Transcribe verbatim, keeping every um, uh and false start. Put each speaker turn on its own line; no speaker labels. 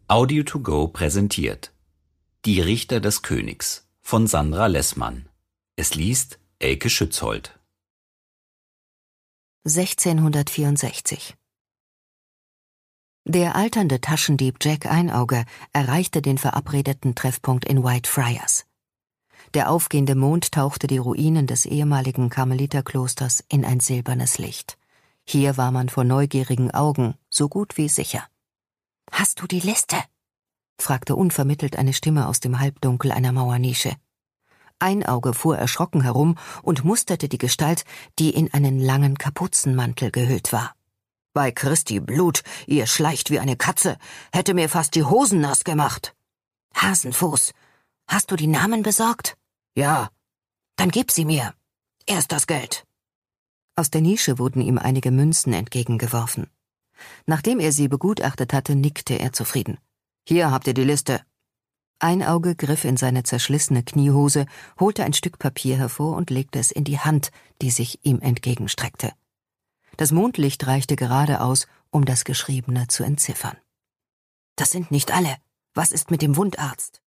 Audio to go präsentiert Die Richter des Königs von Sandra Lessmann. Es liest Elke Schützhold.
sechzehnhundertvierundsechzig. Der alternde Taschendieb Jack Einauge erreichte den verabredeten Treffpunkt in Whitefriars. Der aufgehende Mond tauchte die Ruinen des ehemaligen Karmeliterklosters in ein silbernes Licht. Hier war man vor neugierigen Augen so gut wie sicher. »Hast du die Liste?« fragte unvermittelt eine Stimme aus dem Halbdunkel einer Mauernische. Einauge fuhr erschrocken herum und musterte die Gestalt, die in einen langen Kapuzenmantel gehüllt war. »Bei Christi Blut, ihr schleicht wie eine Katze, hätte mir fast die Hosen nass gemacht.« »Hasenfuß, hast du die Namen besorgt?« »Ja.« »Dann gib sie mir. Erst das Geld.« Aus der Nische wurden ihm einige Münzen entgegengeworfen. Nachdem er sie begutachtet hatte, nickte er zufrieden. »Hier habt ihr die Liste.« Einauge griff in seine zerschlissene Kniehose, holte ein Stück Papier hervor und legte es in die Hand, die sich ihm entgegenstreckte. Das Mondlicht reichte gerade aus, um das Geschriebene zu entziffern. »Das sind nicht alle. Was ist mit dem Wundarzt?«